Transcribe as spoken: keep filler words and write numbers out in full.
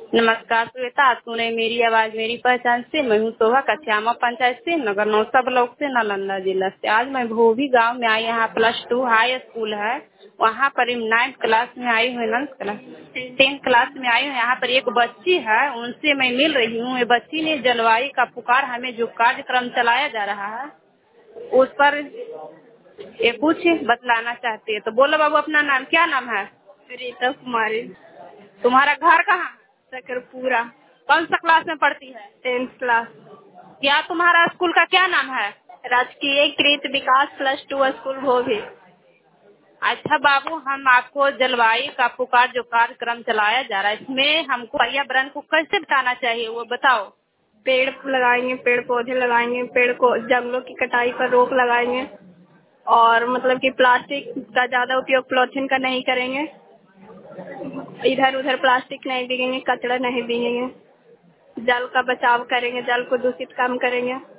नमस्कार श्वेता, तूने मेरी आवाज मेरी पहचान से। मैं हूँ शोभा, कछियामा पंचायत से, नगर नौसा ब्लॉक से, नालंदा जिला से। आज मैं भोभी गांव में आई। यहाँ प्लस टू हाई स्कूल है, वहाँ पर नाइन्थ क्लास में आई हूँ, नाइन्थ क्लास टेंथ क्लास में आई हूँ। यहाँ पर एक बच्ची है, उनसे मैं मिल रही हूँ। ये बच्ची ने जलवायु का पुकार हमें जो कार्यक्रम चलाया जा रहा है उस पर ये कुछ बतलाना चाहती है। तो बोलो बाबू, अपना नाम क्या नाम है? रीता कुमारी। तुम्हारा घर कहाँ? सकरपुरा। कौन सा क्लास में पढ़ती है? Tenth class. क्या तुम्हारा स्कूल का क्या नाम है? राजकीय कृत विकास प्लस टू स्कूल भोभी। अच्छा बाबू, हम आपको जलवायु का पुकार जो कार्यक्रम चलाया जा रहा है, इसमें हमको पर्यावरण को कैसे बताना चाहिए वो बताओ। पेड़ लगाएंगे, पेड़ पौधे लगाएंगे, पेड़ को जंगलों की कटाई पर रोक लगाएंगे और मतलब कि प्लास्टिक का ज्यादा उपयोग पॉलीथीन का नहीं करेंगे। इधर उधर प्लास्टिक नहीं बिगेंगे, कचरा नहीं बिगेंगे। जल का बचाव करेंगे, जल को दूषित कम करेंगे।